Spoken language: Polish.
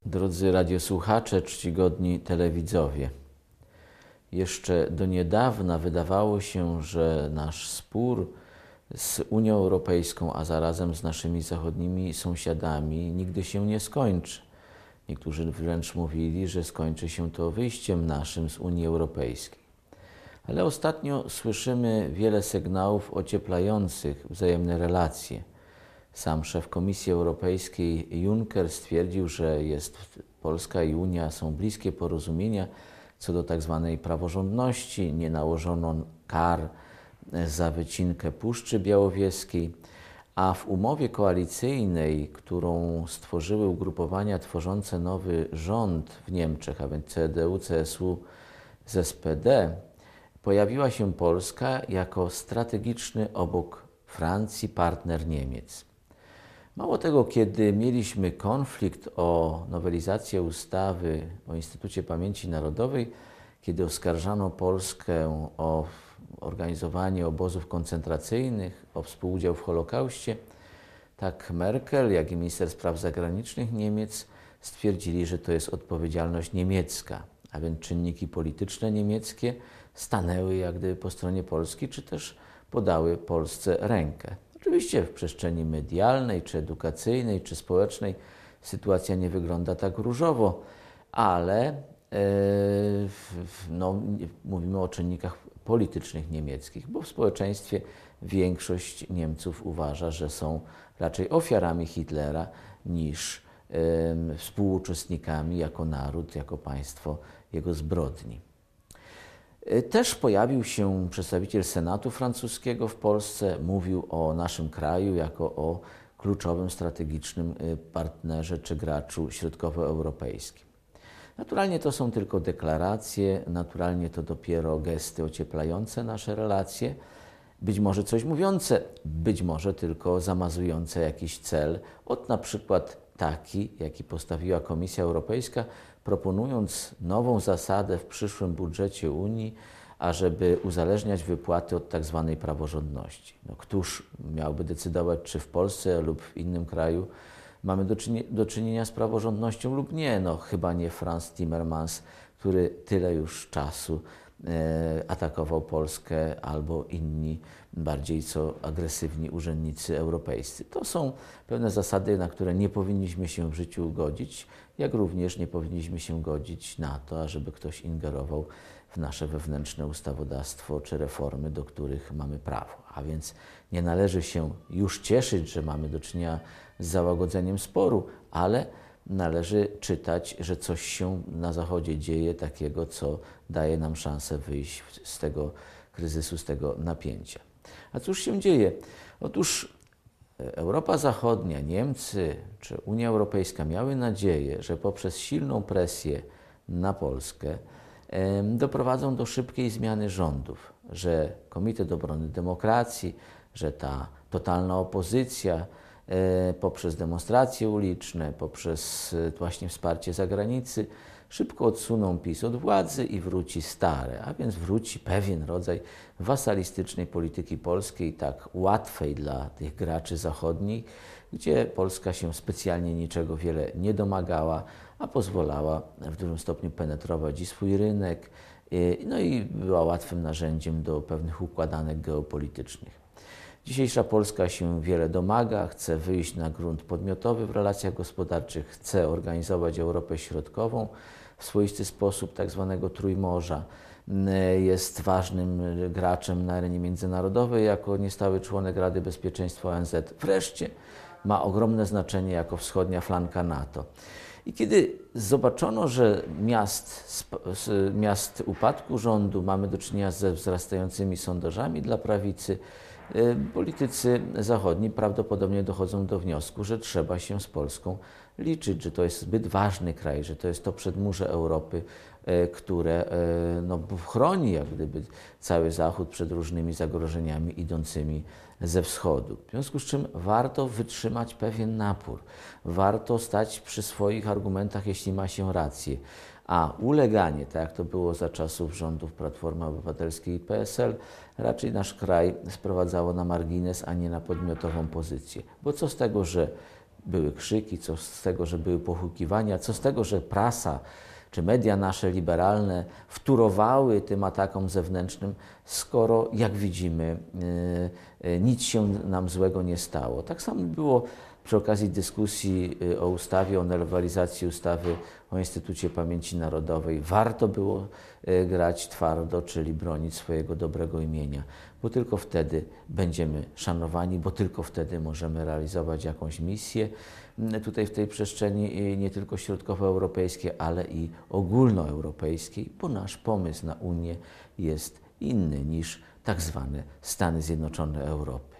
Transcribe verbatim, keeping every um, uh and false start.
Drodzy radiosłuchacze, czcigodni telewidzowie, jeszcze do niedawna wydawało się, że nasz spór z Unią Europejską, a zarazem z naszymi zachodnimi sąsiadami nigdy się nie skończy. Niektórzy wręcz mówili, że skończy się to wyjściem naszym z Unii Europejskiej. Ale ostatnio słyszymy wiele sygnałów ocieplających wzajemne relacje. Sam szef Komisji Europejskiej Juncker stwierdził, że jest Polska i Unia są bliskie porozumienia co do tak zwanej praworządności. Nie nałożono kar za wycinkę Puszczy Białowieskiej, a w umowie koalicyjnej, którą stworzyły ugrupowania tworzące nowy rząd w Niemczech, a więc C D U, C S U z S P D, pojawiła się Polska jako strategiczny obok Francji partner Niemiec. Mało tego, kiedy mieliśmy konflikt o nowelizację ustawy o Instytucie Pamięci Narodowej, kiedy oskarżano Polskę o organizowanie obozów koncentracyjnych, o współudział w Holokauście, tak Merkel, jak i minister spraw zagranicznych Niemiec stwierdzili, że to jest odpowiedzialność niemiecka, a więc czynniki polityczne niemieckie stanęły jak gdyby po stronie Polski, czy też podały Polsce rękę. Oczywiście w przestrzeni medialnej, czy edukacyjnej, czy społecznej sytuacja nie wygląda tak różowo, ale e, no, mówimy o czynnikach politycznych niemieckich, bo w społeczeństwie większość Niemców uważa, że są raczej ofiarami Hitlera niż e, współuczestnikami jako naród, jako państwo jego zbrodni. Też pojawił się przedstawiciel Senatu francuskiego w Polsce, mówił o naszym kraju jako o kluczowym, strategicznym partnerze czy graczu środkowoeuropejskim. Naturalnie to są tylko deklaracje, naturalnie to dopiero gesty ocieplające nasze relacje, być może coś mówiące, być może tylko zamazujące jakiś cel, od na przykład taki, jaki postawiła Komisja Europejska, proponując nową zasadę w przyszłym budżecie Unii, ażeby uzależniać wypłaty od tak zwanej praworządności. No, któż miałby decydować, czy w Polsce lub w innym kraju mamy do, czyni do czynienia z praworządnością lub nie? No chyba nie Frans Timmermans, który tyle już czasu e, atakował Polskę, albo inni bardziej co agresywni urzędnicy europejscy. To są pewne zasady, na które nie powinniśmy się w życiu godzić, jak również nie powinniśmy się godzić na to, ażeby ktoś ingerował w nasze wewnętrzne ustawodawstwo czy reformy, do których mamy prawo. A więc nie należy się już cieszyć, że mamy do czynienia z załagodzeniem sporu, ale należy czytać, że coś się na Zachodzie dzieje takiego, co daje nam szansę wyjść z tego kryzysu, z tego napięcia. A cóż się dzieje? Otóż Europa Zachodnia, Niemcy czy Unia Europejska miały nadzieję, że poprzez silną presję na Polskę doprowadzą do szybkiej zmiany rządów, że Komitet Obrony Demokracji, że ta totalna opozycja poprzez demonstracje uliczne, poprzez właśnie wsparcie zagranicy szybko odsuną PiS od władzy i wróci stare, a więc wróci pewien rodzaj wasalistycznej polityki polskiej, tak łatwej dla tych graczy zachodnich, gdzie Polska się specjalnie niczego wiele nie domagała, a pozwalała w dużym stopniu penetrować i swój rynek, no i była łatwym narzędziem do pewnych układanek geopolitycznych. Dzisiejsza Polska się wiele domaga, chce wyjść na grunt podmiotowy w relacjach gospodarczych, chce organizować Europę Środkową w swoisty sposób, tak zwanego Trójmorza. Jest ważnym graczem na arenie międzynarodowej jako niestały członek Rady Bezpieczeństwa O N Z. Wreszcie ma ogromne znaczenie jako wschodnia flanka NATO. I kiedy zobaczono, że miast, z miast upadku rządu mamy do czynienia ze wzrastającymi sondażami dla prawicy, politycy zachodni prawdopodobnie dochodzą do wniosku, że trzeba się z Polską liczyć, że to jest zbyt ważny kraj, że to jest to przedmurze Europy, które no, chroni jak gdyby cały Zachód przed różnymi zagrożeniami idącymi ze wschodu. W związku z czym warto wytrzymać pewien napór, warto stać przy swoich argumentach, jeśli ma się rację. A uleganie, tak jak to było za czasów rządów Platformy Obywatelskiej i P S L, raczej nasz kraj sprowadzało na margines, a nie na podmiotową pozycję. Bo co z tego, że były krzyki, co z tego, że były pohukiwania, co z tego, że prasa czy media nasze liberalne wtórowały tym atakom zewnętrznym, skoro, jak widzimy, nic się nam złego nie stało. Tak samo było przy okazji dyskusji o ustawie, o nowelizacji ustawy o Instytucie Pamięci Narodowej. Warto było grać twardo, czyli bronić swojego dobrego imienia, bo tylko wtedy będziemy szanowani, bo tylko wtedy możemy realizować jakąś misję tutaj w tej przestrzeni nie tylko środkowoeuropejskiej, ale i ogólnoeuropejskiej, bo nasz pomysł na Unię jest inny niż tak zwane Stany Zjednoczone Europy.